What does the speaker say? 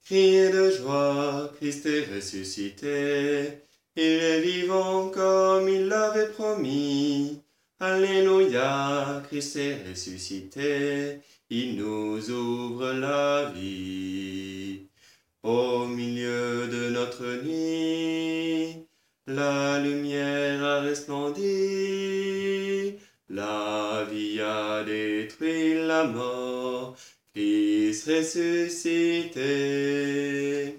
Criez de joie, Christ est ressuscité. Il est vivant comme il l'avait promis. Alléluia, Christ est ressuscité. Il nous ouvre la vie. Au milieu de notre nuit, la lumière a resplendi. La vie a détruit la mort. Christ ressuscité.